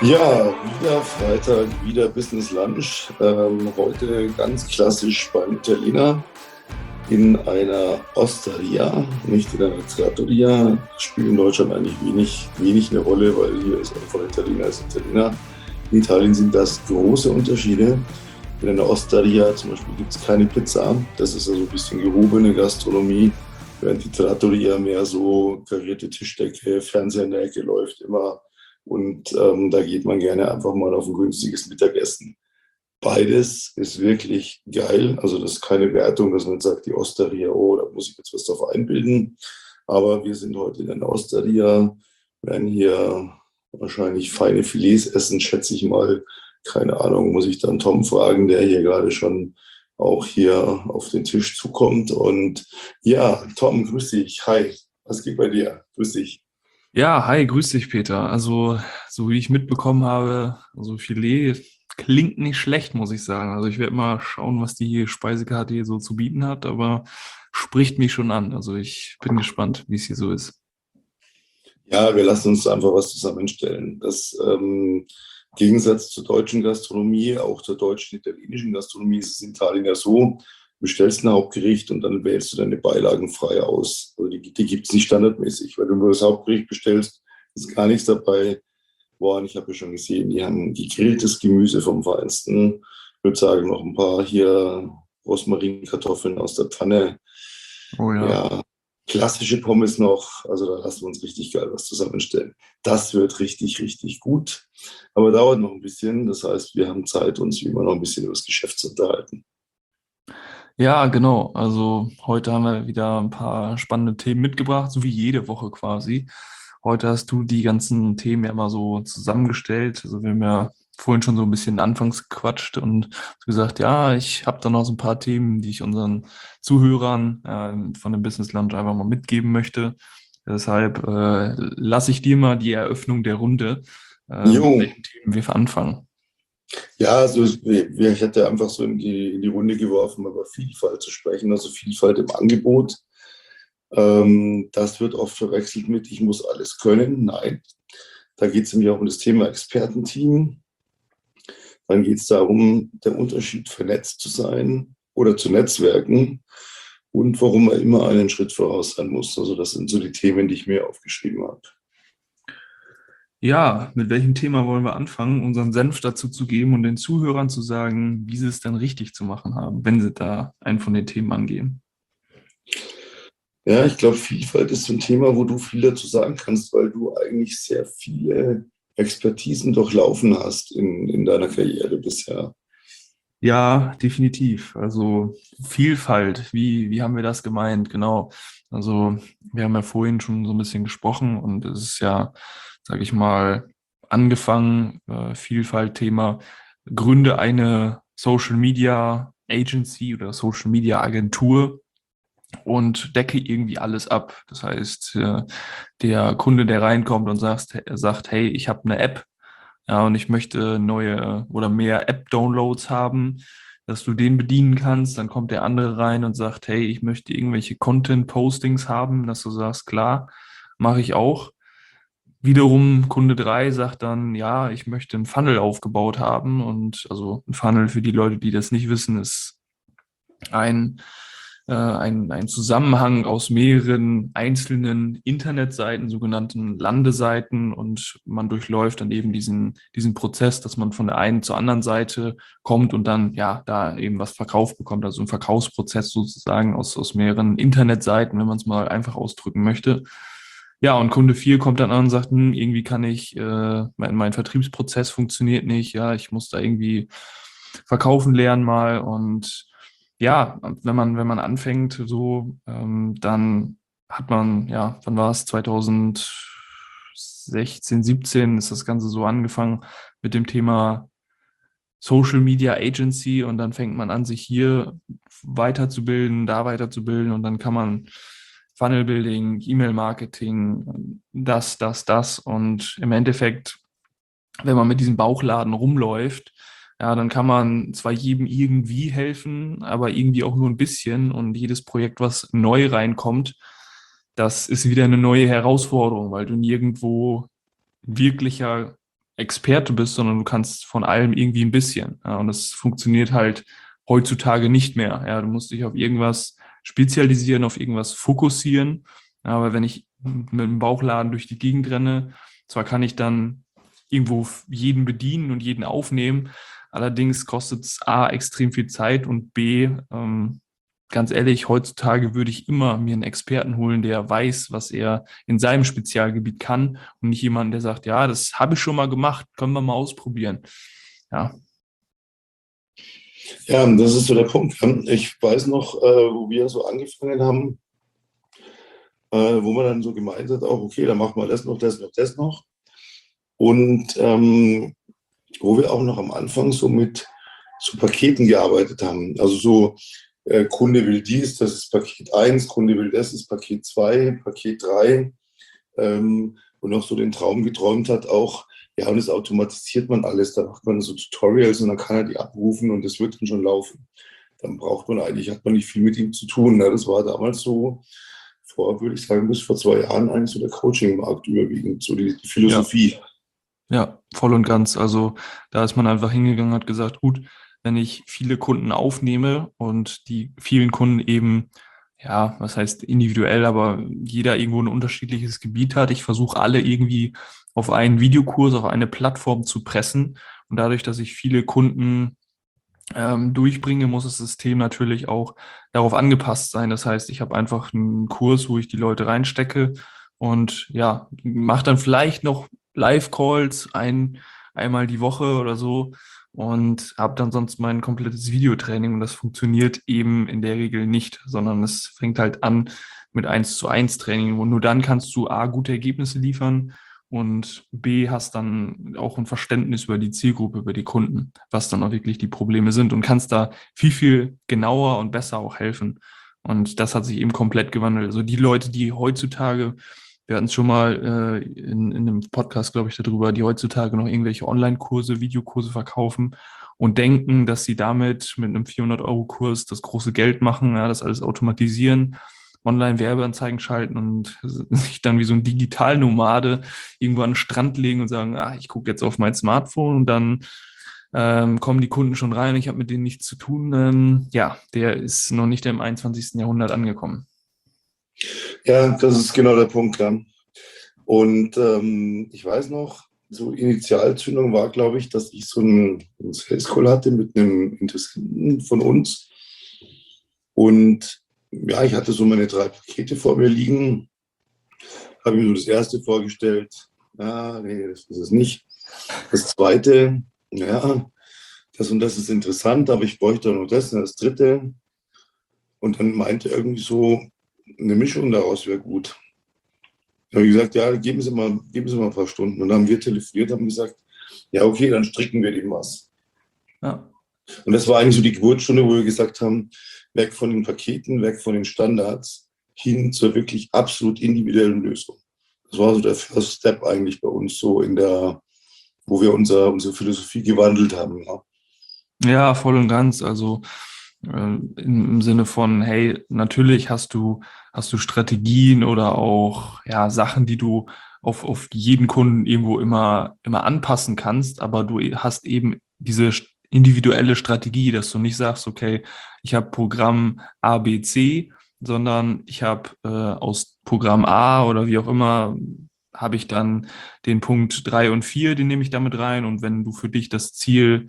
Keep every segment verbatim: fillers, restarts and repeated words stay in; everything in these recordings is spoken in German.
Ja, wieder Freitag, wieder Business Lunch. Ähm, heute ganz klassisch beim Italiener in einer Osteria, nicht in einer Trattoria. Spielt in Deutschland eigentlich wenig, wenig eine Rolle, weil hier ist einfach Italiener als Italiener. In Italien sind das große Unterschiede. In einer Osteria zum Beispiel gibt es keine Pizza. Das ist also ein bisschen gehobene Gastronomie, während die Trattoria mehr so karierte Tischdecke, Fernseher in der Ecke läuft immer. Und ähm, da geht man gerne einfach mal auf ein günstiges Mittagessen. Beides ist wirklich geil. Also das ist keine Wertung, dass man jetzt sagt, die Osteria, oh, da muss ich jetzt was drauf einbilden. Aber wir sind heute in der Osteria, werden hier wahrscheinlich feine Filets essen, schätze ich mal. Keine Ahnung, muss ich dann Tom fragen, der hier gerade schon auch hier auf den Tisch zukommt. Und ja, Tom, grüß dich. Hi, was geht bei dir? Grüß dich. Ja, hi, grüß dich, Peter. Also, so wie ich mitbekommen habe, also Filet klingt nicht schlecht, muss ich sagen. Also ich werde mal schauen, was die Speisekarte hier so zu bieten hat, aber spricht mich schon an. Also ich bin gespannt, wie es hier so ist. Ja, wir lassen uns einfach was zusammenstellen. Das ähm, im Gegensatz zur deutschen Gastronomie, auch zur deutschen, italienischen Gastronomie, ist es in Italien ja so, du bestellst ein Hauptgericht und dann wählst du deine Beilagen frei aus. Also die, die gibt es nicht standardmäßig. Wenn du nur das Hauptgericht bestellst, ist gar nichts dabei. Boah, und ich habe ja schon gesehen, die haben gegrilltes Gemüse vom Feinsten. Ich würde sagen, noch ein paar hier Rosmarinkartoffeln aus der Pfanne. Oh ja. Ja, klassische Pommes noch. Also da lassen wir uns richtig geil was zusammenstellen. Das wird richtig, richtig gut. Aber dauert noch ein bisschen. Das heißt, wir haben Zeit, uns wie immer noch ein bisschen über das Geschäft zu unterhalten. Ja, genau. Also heute haben wir wieder ein paar spannende Themen mitgebracht, so wie jede Woche quasi. Heute hast du die ganzen Themen ja mal so zusammengestellt. Also wir haben ja vorhin schon so ein bisschen anfangs gequatscht und gesagt, ja, ich habe da noch so ein paar Themen, die ich unseren Zuhörern äh, von dem Business Lunch einfach mal mitgeben möchte. Deshalb äh, lasse ich dir mal die Eröffnung der Runde, äh, mit Jo, welchen Themen wir anfangen. ja, also wir- ich hätte einfach so in die, in die Runde geworfen, über Vielfalt zu sprechen, also Vielfalt im Angebot. Ähm, das wird oft verwechselt mit, ich muss alles können. Nein, da geht es nämlich auch um das Thema Expertenteam. Dann geht es darum, der Unterschied vernetzt zu sein oder zu netzwerken und warum man immer einen Schritt voraus sein muss. Also das sind so die Themen, die ich mir aufgeschrieben habe. Ja, mit welchem Thema wollen wir anfangen, unseren Senf dazu zu geben und den Zuhörern zu sagen, wie sie es dann richtig zu machen haben, wenn sie da einen von den Themen angehen? Ja, ich glaube, Vielfalt ist so ein Thema, wo du viel dazu sagen kannst, weil du eigentlich sehr viele Expertisen durchlaufen hast in, in deiner Karriere bisher. Ja, definitiv. Also Vielfalt, wie, wie haben wir das gemeint? Genau. Also wir haben ja vorhin schon so ein bisschen gesprochen und es ist ja, sage ich mal, angefangen, äh, Vielfalt-Thema, gründe eine Social Media Agency oder Social Media Agentur und decke irgendwie alles ab. Das heißt, äh, der Kunde, der reinkommt und sagt, sagt, hey, ich habe eine App, ja, und ich möchte neue oder mehr App-Downloads haben, dass du den bedienen kannst. Dann kommt der andere rein und sagt, hey, ich möchte irgendwelche Content-Postings haben, dass du sagst, klar, mache ich auch. Wiederum Kunde drei sagt dann, ja, ich möchte einen Funnel aufgebaut haben. Und also ein Funnel für die Leute, die das nicht wissen, ist ein, äh, ein, ein Zusammenhang aus mehreren einzelnen Internetseiten, sogenannten Landeseiten, und man durchläuft dann eben diesen, diesen Prozess, dass man von der einen zur anderen Seite kommt und dann ja da eben was verkauft bekommt, also ein Verkaufsprozess sozusagen aus, aus mehreren Internetseiten, wenn man es mal einfach ausdrücken möchte. Ja, und Kunde vier kommt dann an und sagt, hm, irgendwie kann ich, äh, mein, mein Vertriebsprozess funktioniert nicht, ja, ich muss da irgendwie verkaufen lernen mal. Und ja, wenn man, wenn man anfängt, so, ähm, dann hat man, ja, wann war es? zwanzig sechzehn, siebzehn ist das Ganze so angefangen mit dem Thema Social Media Agency, und dann fängt man an, sich hier weiterzubilden, da weiterzubilden, und dann kann man Funnel Building, E-Mail-Marketing, das, das, das, und im Endeffekt, wenn man mit diesem Bauchladen rumläuft, ja, dann kann man zwar jedem irgendwie helfen, aber irgendwie auch nur ein bisschen. Und jedes Projekt, was neu reinkommt, das ist wieder eine neue Herausforderung, weil du nirgendwo wirklicher Experte bist, sondern du kannst von allem irgendwie ein bisschen. Ja, und das funktioniert halt heutzutage nicht mehr. Ja, du musst dich auf irgendwas spezialisieren, auf irgendwas fokussieren. Ja, aber wenn ich mit dem Bauchladen durch die Gegend renne, zwar kann ich dann irgendwo jeden bedienen und jeden aufnehmen, allerdings kostet es A, extrem viel Zeit und B, ähm, ganz ehrlich, heutzutage würde ich immer mir einen Experten holen, der weiß, was er in seinem Spezialgebiet kann und nicht jemanden, der sagt, ja, das habe ich schon mal gemacht, können wir mal ausprobieren. Ja, Ja, das ist so der Punkt. Ich weiß noch, äh, wo wir so angefangen haben, äh, wo man dann so gemeint hat, auch okay, dann machen wir das noch, das noch, das noch. Und ähm, wo wir auch noch am Anfang so mit so Paketen gearbeitet haben. Also so, äh, Kunde will dies, das ist Paket eins, Kunde will das, ist Paket zwei, Paket drei. Ähm, und auch so den Traum geträumt hat, auch, ja, und das automatisiert man alles. Da macht man so Tutorials und dann kann er die abrufen und das wird dann schon laufen. Dann braucht man eigentlich, hat man nicht viel mit ihm zu tun. Ne? Das war damals so, vor, würde ich sagen, bis vor zwei Jahren eigentlich so der Coaching-Markt überwiegend, so die, die ja, Philosophie. ja, voll und ganz. Also da ist man einfach hingegangen, hat gesagt, gut, wenn ich viele Kunden aufnehme und die vielen Kunden eben, ja, was heißt individuell, aber jeder irgendwo ein unterschiedliches Gebiet hat, ich versuche alle irgendwie auf einen Videokurs, auf eine Plattform zu pressen. Und dadurch, dass ich viele Kunden ähm, durchbringe, muss das System natürlich auch darauf angepasst sein. Das heißt, ich habe einfach einen Kurs, wo ich die Leute reinstecke und ja, mache dann vielleicht noch Live-Calls ein, einmal die Woche oder so und habe dann sonst mein komplettes Videotraining und das funktioniert eben in der Regel nicht, sondern es fängt halt an mit eins zu eins Training und nur dann kannst du A, gute Ergebnisse liefern und B, hast dann auch ein Verständnis über die Zielgruppe, über die Kunden, was dann auch wirklich die Probleme sind und kannst da viel, viel genauer und besser auch helfen. Und das hat sich eben komplett gewandelt. Also die Leute, die heutzutage, wir hatten es schon mal äh, in, in einem Podcast, glaube ich, darüber, die heutzutage noch irgendwelche Online-Kurse, Videokurse verkaufen und denken, dass sie damit mit einem vierhundert-Euro-Kurs das große Geld machen, ja, das alles automatisieren, Online-Werbeanzeigen schalten und sich dann wie so ein Digitalnomade irgendwo an den Strand legen und sagen, ah, ich gucke jetzt auf mein Smartphone und dann ähm, kommen die Kunden schon rein, ich habe mit denen nichts zu tun. Ähm, ja, der ist noch nicht im einundzwanzigsten. Jahrhundert angekommen. Ja, das ist genau der Punkt. Ja. Und ähm, ich weiß noch, so Initialzündung war, glaube ich, dass ich so einen, einen Sales Call hatte mit einem Interessenten von uns. Und ja, ich hatte so meine drei Pakete vor mir liegen, habe mir so das erste vorgestellt. Ah, nee, das ist es nicht. Das zweite, ja, das und das ist interessant, aber ich bräuchte auch noch das und das dritte. Und dann meinte irgendwie so, eine Mischung daraus wäre gut. Da habe ich gesagt, ja, geben Sie mal, geben Sie mal ein paar Stunden. Und dann haben wir telefoniert, haben gesagt, ja, okay, dann stricken wir dem was. Ja. Und das war eigentlich so die Geburtsstunde, wo wir gesagt haben, weg von den Paketen, weg von den Standards, hin zur wirklich absolut individuellen Lösung. Das war so der First Step eigentlich bei uns so in der, wo wir unser, unsere Philosophie gewandelt haben. Ja. Ja, voll und ganz. Also äh, im, im Sinne von, hey, natürlich hast du, hast du Strategien oder auch ja, Sachen, die du auf, auf jeden Kunden irgendwo immer, immer anpassen kannst, aber du hast eben diese individuelle Strategie, dass du nicht sagst, okay, ich habe Programm A, B, C, sondern ich habe äh, aus Programm A oder wie auch immer, habe ich dann den Punkt drei und vier, den nehme ich damit rein. Und wenn du für dich das Ziel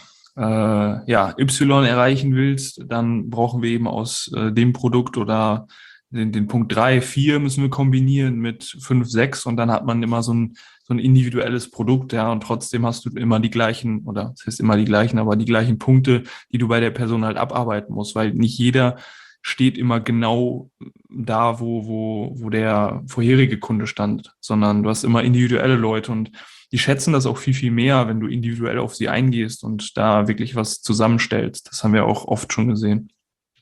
äh, ja, Y erreichen willst, dann brauchen wir eben aus äh, dem Produkt oder den, den Punkt drei, vier müssen wir kombinieren mit fünf, sechs und dann hat man immer so ein, so ein individuelles Produkt, ja, und trotzdem hast du immer die gleichen, oder es ist immer die gleichen, aber die gleichen Punkte, die du bei der Person halt abarbeiten musst, weil nicht jeder steht immer genau da, wo, wo, wo der vorherige Kunde stand, sondern du hast immer individuelle Leute und die schätzen das auch viel, viel mehr, wenn du individuell auf sie eingehst und da wirklich was zusammenstellst. Das haben wir auch oft schon gesehen.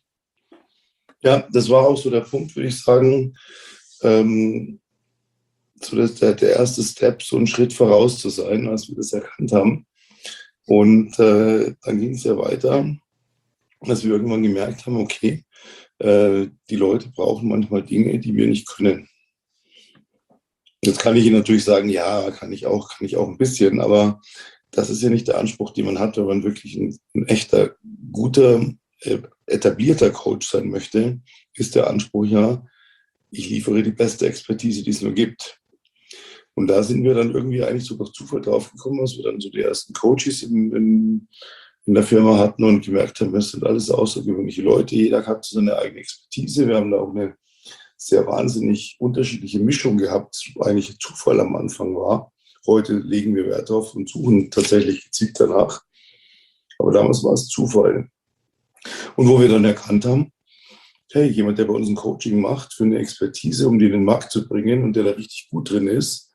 Ja, das war auch so der Punkt, würde ich sagen, ähm, so dass der, der erste Step, so einen Schritt voraus zu sein, als wir das erkannt haben. Und äh, dann ging es ja weiter, dass wir irgendwann gemerkt haben, okay, äh, die Leute brauchen manchmal Dinge, die wir nicht können. Jetzt kann ich Ihnen natürlich sagen, ja, kann ich auch, kann ich auch ein bisschen, aber das ist ja nicht der Anspruch, den man hat, wenn man wirklich ein, ein echter, guter, äh, etablierter Coach sein möchte, ist der Anspruch ja, ich liefere die beste Expertise, die es nur gibt. Und da sind wir dann irgendwie eigentlich so durch Zufall drauf gekommen, als wir dann so die ersten Coaches in, in, in der Firma hatten und gemerkt haben, das sind alles außergewöhnliche Leute, jeder hat so seine eigene Expertise. Wir haben da auch eine sehr wahnsinnig unterschiedliche Mischung gehabt, eigentlich Zufall am Anfang war. Heute legen wir Wert drauf und suchen tatsächlich gezielt danach. Aber damals war es Zufall. Und wo wir dann erkannt haben, hey, jemand, der bei uns ein Coaching macht für eine Expertise, um die in den Markt zu bringen und der da richtig gut drin ist,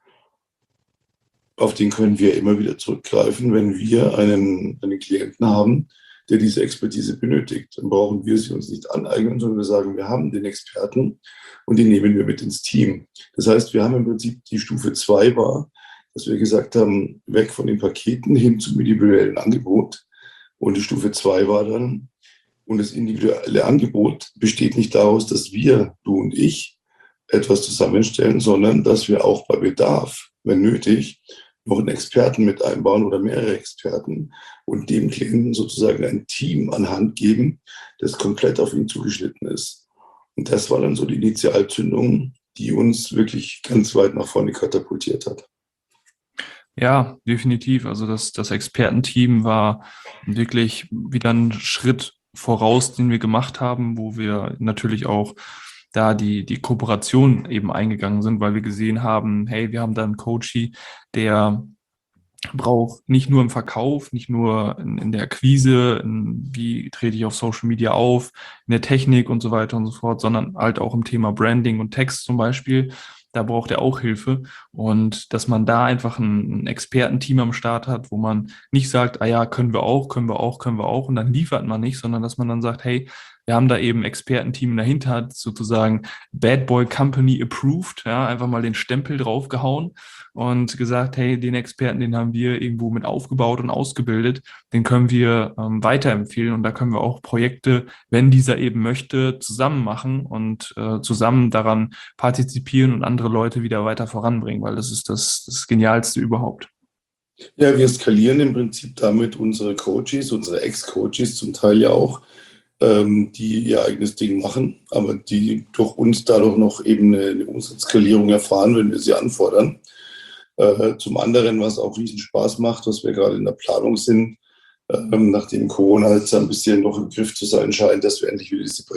auf den können wir immer wieder zurückgreifen, wenn wir einen, einen Klienten haben, der diese Expertise benötigt. Dann brauchen wir sie uns nicht aneignen, sondern wir sagen, wir haben den Experten und den nehmen wir mit ins Team. Das heißt, wir haben im Prinzip die Stufe zwei war, dass wir gesagt haben, weg von den Paketen hin zum individuellen Angebot. Und die Stufe zwei war dann, und das individuelle Angebot besteht nicht daraus, dass wir, du und ich, etwas zusammenstellen, sondern dass wir auch bei Bedarf, wenn nötig, noch einen Experten mit einbauen oder mehrere Experten und dem Klienten sozusagen ein Team an Hand geben, das komplett auf ihn zugeschnitten ist. Und das war dann so die Initialzündung, die uns wirklich ganz weit nach vorne katapultiert hat. Ja, definitiv. Also das, das Expertenteam war wirklich wieder ein Schritt voraus, den wir gemacht haben, wo wir natürlich auch da die, die Kooperation eben eingegangen sind, weil wir gesehen haben, hey, wir haben da einen Coachie, der braucht nicht nur im Verkauf, nicht nur in, in der Akquise, in, wie trete ich auf Social Media auf, in der Technik und so weiter und so fort, sondern halt auch im Thema Branding und Text zum Beispiel. Da braucht er auch Hilfe. Und dass man da einfach ein, ein Expertenteam am Start hat, wo man nicht sagt, ah ja, können wir auch, können wir auch, können wir auch, und dann liefert man nicht, sondern dass man dann sagt, hey, wir haben da eben ein Expertenteam dahinter, sozusagen Bad Boy Company approved, ja, einfach mal den Stempel draufgehauen und gesagt, hey, den Experten, den haben wir irgendwo mit aufgebaut und ausgebildet, den können wir ähm, weiterempfehlen, und da können wir auch Projekte, wenn dieser eben möchte, zusammen machen und äh, zusammen daran partizipieren und andere Leute wieder weiter voranbringen, weil das ist das, das Genialste überhaupt. Ja, wir skalieren im Prinzip damit unsere Coaches, unsere Ex-Coaches zum Teil ja auch, ähm, die ihr eigenes Ding machen, aber die durch uns dadurch noch eben eine, eine Umsatzskalierung erfahren, wenn wir sie anfordern. Äh, zum anderen, was auch riesen Spaß macht, was wir gerade in der Planung sind, ähm, nachdem Corona jetzt ein bisschen noch im Griff zu sein scheint, dass wir endlich wieder diese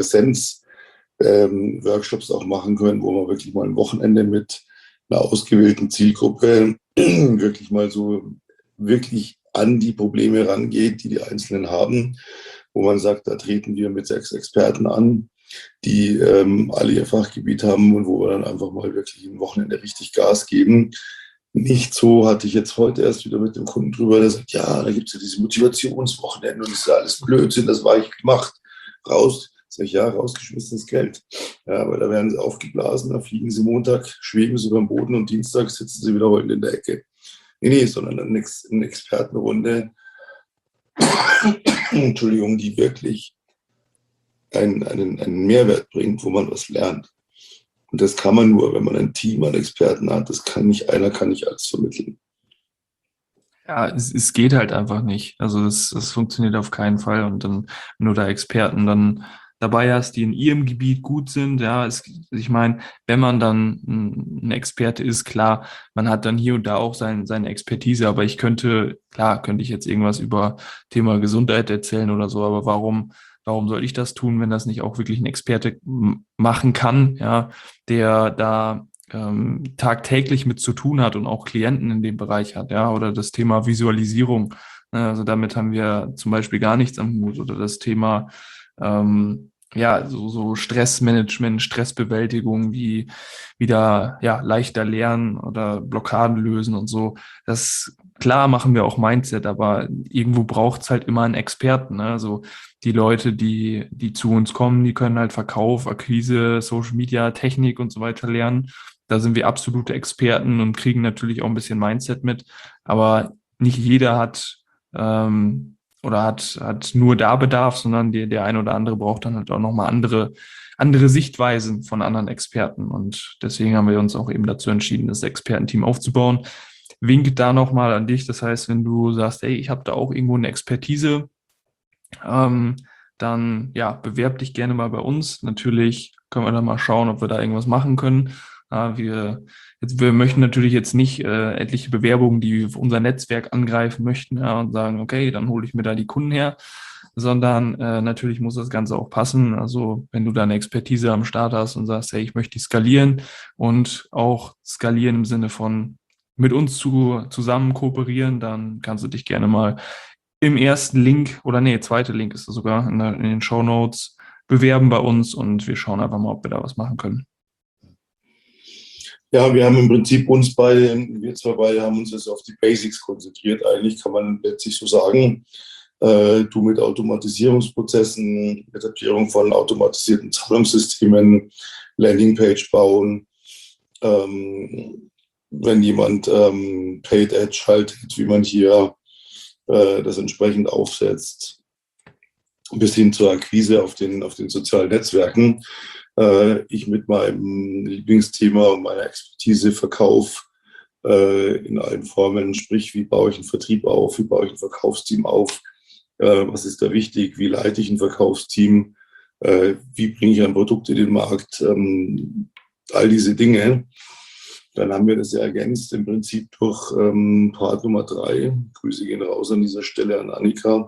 Präsenz-Workshops ähm, auch machen können, wo wir wirklich mal ein Wochenende mit einer ausgewählten Zielgruppe wirklich mal so wirklich an die Probleme rangeht, die die Einzelnen haben, wo man sagt, da treten wir mit sechs Experten an, die ähm, alle ihr Fachgebiet haben und wo wir dann einfach mal wirklich ein Wochenende richtig Gas geben. Nicht so, hatte ich jetzt heute erst wieder mit dem Kunden drüber, der sagt, ja, da gibt es ja diese Motivationswochenende und das ist ja alles Blödsinn, das war ich gemacht. Raus, sag ich, ja, rausgeschmissenes Geld. Ja, aber da werden sie aufgeblasen, da fliegen sie Montag, schweben sie über den Boden und Dienstag sitzen sie wieder heulend in der Ecke. Nee, nee, sondern eine, eine Expertenrunde, Entschuldigung, die wirklich einen, einen, einen Mehrwert bringt, wo man was lernt. Und das kann man nur, wenn man ein Team an Experten hat. Das kann nicht, einer kann nicht alles vermitteln. Ja, es, es geht halt einfach nicht. Also es, es funktioniert auf keinen Fall. Und dann, wenn du da Experten dann dabei hast, die in ihrem Gebiet gut sind, ja, es, ich meine, wenn man dann ein Experte ist, klar, man hat dann hier und da auch sein, seine Expertise, aber ich könnte, klar, könnte ich jetzt irgendwas über Thema Gesundheit erzählen oder so, aber warum, warum soll ich das tun, wenn das nicht auch wirklich ein Experte machen kann, ja, der da ähm, tagtäglich mit zu tun hat und auch Klienten in dem Bereich hat, ja, oder das Thema Visualisierung. Ne, also damit haben wir zum Beispiel gar nichts am Hut, oder das Thema ähm, ja, so, so Stressmanagement, Stressbewältigung, wie wieder ja, leichter lernen oder Blockaden lösen und so. Das klar machen wir auch Mindset, aber irgendwo braucht es halt immer einen Experten. Ne? Also die Leute, die, die zu uns kommen, die können halt Verkauf, Akquise, Social Media, Technik und so weiter lernen. Da sind wir absolute Experten und kriegen natürlich auch ein bisschen Mindset mit. Aber nicht jeder hat ähm, oder hat, hat nur da Bedarf, sondern der, der eine oder andere braucht dann halt auch nochmal andere, andere Sichtweisen von anderen Experten. Und deswegen haben wir uns auch eben dazu entschieden, das Expertenteam aufzubauen. Wink da nochmal an dich. Das heißt, wenn du sagst, ey, ich habe da auch irgendwo eine Expertise, ähm, dann ja, bewerb dich gerne mal bei uns. Natürlich können wir dann mal schauen, ob wir da irgendwas machen können. Ja, wir, jetzt, wir möchten natürlich jetzt nicht äh, etliche Bewerbungen, die unser Netzwerk angreifen möchten, ja, und sagen, okay, dann hole ich mir da die Kunden her, sondern äh, natürlich muss das Ganze auch passen. Also wenn du da eine Expertise am Start hast und sagst, hey, ich möchte die skalieren und auch skalieren im Sinne von mit uns zu, zusammen kooperieren, dann kannst du dich gerne mal im ersten Link, oder nee, zweite Link ist es sogar, in, der, in den Shownotes, bewerben bei uns und wir schauen einfach mal, ob wir da was machen können. Ja, wir haben im Prinzip uns beide, wir zwei beide haben uns jetzt auf die Basics konzentriert. Eigentlich kann man letztlich so sagen, äh, du mit Automatisierungsprozessen, Etablierung von automatisierten Zahlungssystemen, Landingpage bauen, ähm, wenn jemand ähm, Paid Ad schaltet, wie man hier äh, das entsprechend aufsetzt, bis hin zur Akquise auf den, auf den sozialen Netzwerken. Äh, ich mit meinem Lieblingsthema und meiner Expertise Verkauf äh, in allen Formen, sprich, wie baue ich einen Vertrieb auf, wie baue ich ein Verkaufsteam auf, äh, was ist da wichtig, wie leite ich ein Verkaufsteam, äh, wie bringe ich ein Produkt in den Markt, ähm, all diese Dinge. Dann haben wir das ja ergänzt im Prinzip durch ähm, Part Nummer drei. Grüße gehen raus an dieser Stelle an Annika,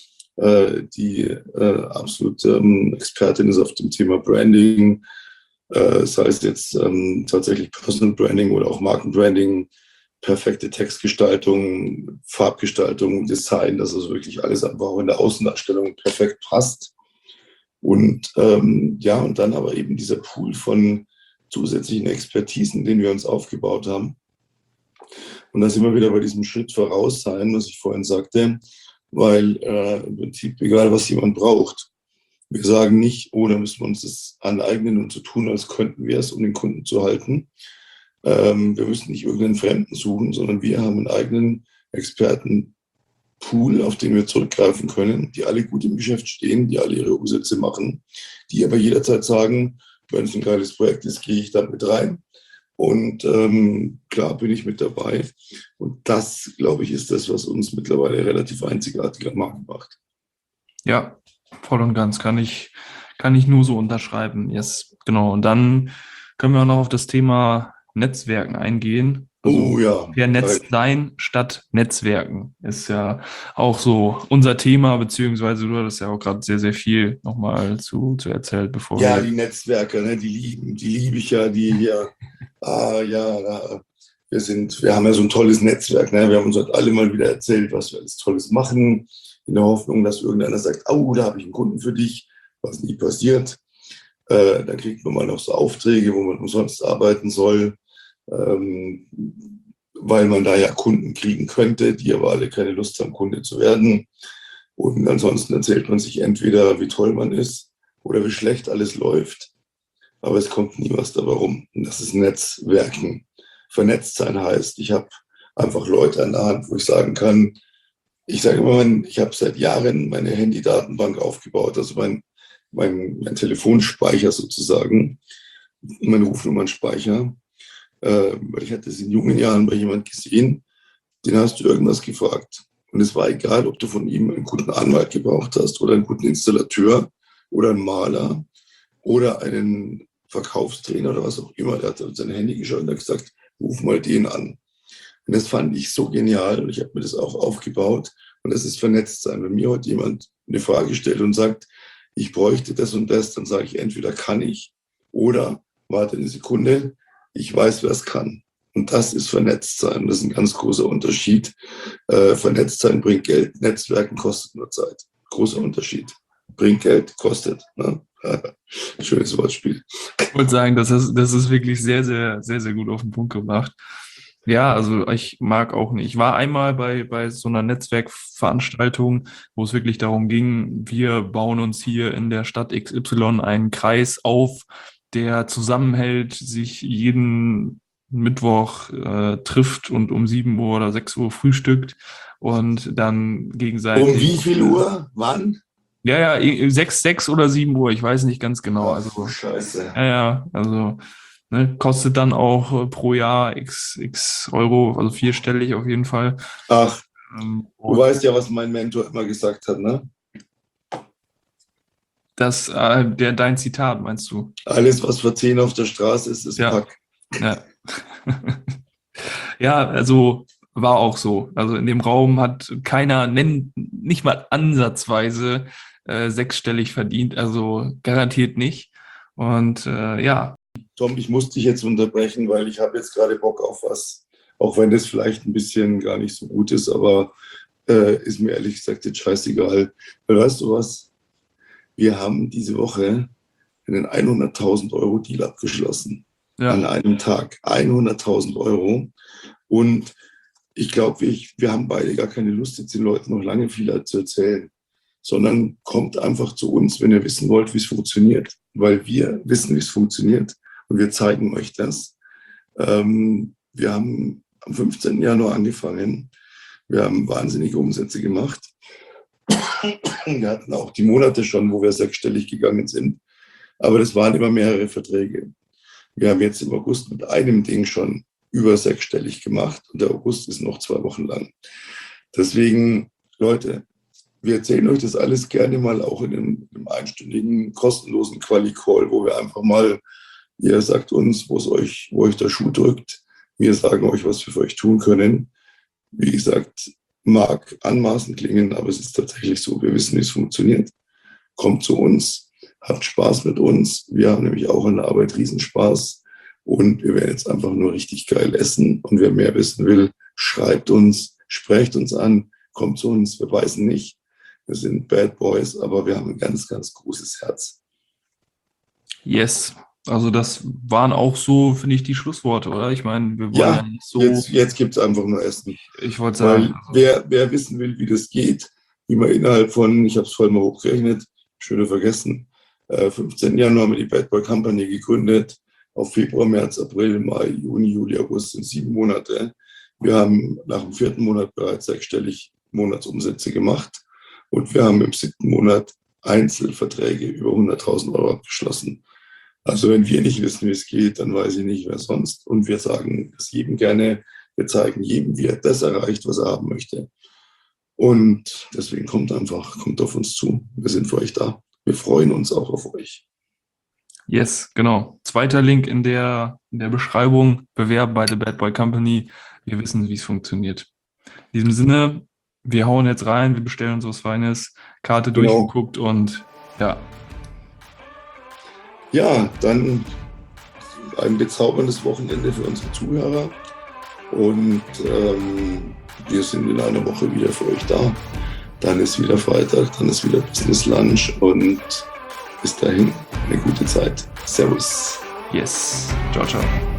äh, die äh, absolut ähm, Expertin ist auf dem Thema Branding, äh, sei es jetzt ähm, tatsächlich Personal Branding oder auch Markenbranding, perfekte Textgestaltung, Farbgestaltung, Design, dass also wirklich alles einfach auch in der Außendarstellung perfekt passt. Und ähm, ja, und dann aber eben dieser Pool von zusätzlichen Expertisen, den wir uns aufgebaut haben. Und da sind wir wieder bei diesem Schritt voraus sein, was ich vorhin sagte, weil äh, im Prinzip egal, was jemand braucht, wir sagen nicht, oh, da müssen wir uns das aneignen und so tun, als könnten wir es, um den Kunden zu halten. Ähm, wir müssen nicht irgendeinen Fremden suchen, sondern wir haben einen eigenen Expertenpool, auf den wir zurückgreifen können, die alle gut im Geschäft stehen, die alle ihre Umsätze machen, die aber jederzeit sagen, wenn es ein geiles Projekt ist, gehe ich da mit rein. Und ähm, klar bin ich mit dabei. Und das, glaube ich, ist das, was uns mittlerweile relativ einzigartig am Markt macht. Ja, voll und ganz kann ich, kann ich nur so unterschreiben. Yes, genau. Und dann können wir auch noch auf das Thema Netzwerken eingehen. Also Oh ja. vernetzt sein statt Netzwerken ist ja auch so unser Thema, beziehungsweise du hattest ja auch gerade sehr, sehr viel nochmal zu, zu erzählt, bevor ja, wir... die Netzwerke, ne, die lieben, die liebe ich ja, die hier, ah ja, da, wir sind, wir haben ja so ein tolles Netzwerk, ne? Wir haben uns heute alle mal wieder erzählt, was wir alles Tolles machen, in der Hoffnung, dass irgendeiner sagt, oh, da habe ich einen Kunden für dich, was nie passiert. Äh, dann kriegt man mal noch so Aufträge, wo man umsonst arbeiten soll, ähm, weil man da ja Kunden kriegen könnte, die aber alle keine Lust haben, Kunde zu werden. Und ansonsten erzählt man sich entweder, wie toll man ist oder wie schlecht alles läuft. Aber es kommt nie was dabei rum. Und das ist Netzwerken. Vernetzt sein heißt, ich habe einfach Leute an der Hand, wo ich sagen kann, ich sage immer, ich habe seit Jahren meine Handy-Datenbank aufgebaut, also mein, mein, mein Telefonspeicher sozusagen, mein Rufnummernspeicher. Äh, weil ich hatte es in jungen Jahren bei jemand gesehen, den hast du irgendwas gefragt. Und es war egal, ob du von ihm einen guten Anwalt gebraucht hast oder einen guten Installateur oder einen Maler oder einen Verkaufstrainer oder was auch immer. Der hat auf sein Handy geschaut und hat gesagt, ruf mal den an. Und das fand ich so genial und ich habe mir das auch aufgebaut. Und das ist vernetzt sein. Wenn mir heute jemand eine Frage stellt und sagt, ich bräuchte das und das, dann sage ich, entweder kann ich oder warte eine Sekunde, ich weiß, wer es kann. Und das ist vernetzt sein. Das ist ein ganz großer Unterschied. Äh, vernetzt sein bringt Geld, Netzwerken kostet nur Zeit. Großer Unterschied. Bringt Geld, kostet. Ne? Schönes Wortspiel. Ich wollte sagen, das ist, das ist wirklich sehr, sehr, sehr, sehr gut auf den Punkt gebracht. Ja, also ich mag auch nicht. Ich war einmal bei, bei so einer Netzwerkveranstaltung, wo es wirklich darum ging, wir bauen uns hier in der Stadt X Y einen Kreis auf, der zusammenhält, sich jeden Mittwoch äh, trifft und um sieben Uhr oder sechs Uhr frühstückt und dann gegenseitig. Um wie viel Uhr? Wann? Ja, ja, sechs, sechs oder sieben Uhr, ich weiß nicht ganz genau. Ach, Also, Scheiße. ja, ja, also ne, kostet dann auch äh, pro Jahr x, x Euro, also vierstellig auf jeden Fall. Ach, Ähm, du weißt ja, was mein Mentor immer gesagt hat, ne? Das, äh, der, dein Zitat, meinst du? Alles, was für zehn auf der Straße ist, ist Ja. Pack. Ja. Ja, also war auch so. Also in dem Raum hat keiner, nenn, nicht mal ansatzweise äh, sechsstellig verdient, also garantiert nicht. Und äh, ja. Tom, ich muss dich jetzt unterbrechen, weil ich habe jetzt gerade Bock auf was, auch wenn das vielleicht ein bisschen gar nicht so gut ist, aber äh, ist mir ehrlich gesagt jetzt scheißegal. Weil weißt du was? Wir haben diese Woche einen hunderttausend Euro Deal abgeschlossen. Ja. An einem Tag. hunderttausend Euro. Und ich glaube, wir, wir haben beide gar keine Lust, jetzt den Leuten noch lange viel zu erzählen, sondern kommt einfach zu uns, wenn ihr wissen wollt, wie es funktioniert. Weil wir wissen, wie es funktioniert und wir zeigen euch das. Ähm, wir haben am fünfzehnten Januar angefangen. Wir haben wahnsinnige Umsätze gemacht. Wir hatten auch die Monate schon, wo wir sechsstellig gegangen sind. Aber das waren immer mehrere Verträge. Wir haben jetzt im August mit einem Ding schon über sechsstellig gemacht und der August ist noch zwei Wochen lang. Deswegen, Leute, wir erzählen euch das alles gerne mal auch in einem, einem einstündigen, kostenlosen Quali-Call, wo wir einfach mal, ihr sagt uns, wo es euch, wo euch der Schuh drückt. Wir sagen euch, was wir für euch tun können. Wie gesagt, mag anmaßend klingen, aber es ist tatsächlich so. Wir wissen, wie es funktioniert. Kommt zu uns, habt Spaß mit uns. Wir haben nämlich auch in der Arbeit Riesenspaß. Und wir werden jetzt einfach nur richtig geil essen. Und wer mehr wissen will, schreibt uns, sprecht uns an, kommt zu uns. Wir beißen nicht. Wir sind Bad Boys, aber wir haben ein ganz, ganz großes Herz. Yes. Also das waren auch so, finde ich, die Schlussworte, oder? Ich meine, wir wollen ja, ja nicht so... Jetzt, jetzt gibt es einfach nur Essen. Ich wollte sagen... Weil wer, wer wissen will, wie das geht, wie man innerhalb von, ich habe es vorhin mal hochgerechnet, schöne vergessen, äh, fünfzehnten Januar haben wir die Bad Boy Company gegründet. Auf Februar, März, April, Mai, Juni, Juli, August sind sieben Monate. Wir haben nach dem vierten Monat bereits sechsstellig Monatsumsätze gemacht. Und wir haben im siebten Monat Einzelverträge über hunderttausend Euro abgeschlossen. Also wenn wir nicht wissen, wie es geht, dann weiß ich nicht, wer sonst. Und wir sagen es jedem gerne, wir zeigen jedem, wie er das erreicht, was er haben möchte. Und deswegen kommt einfach, kommt auf uns zu. Wir sind für euch da. Wir freuen uns auch auf euch. Yes, genau. Zweiter Link in der, in der Beschreibung. Bewerben bei The Bad Boy Company. Wir wissen, wie es funktioniert. In diesem Sinne, wir hauen jetzt rein, wir bestellen uns was Feines, Karte Genau. durchgeguckt und ja. Ja, dann ein bezauberndes Wochenende für unsere Zuhörer und ähm, wir sind in einer Woche wieder für euch da. Dann ist wieder Freitag, dann ist wieder Business Lunch und bis dahin eine gute Zeit. Servus. Yes. Ciao, ciao.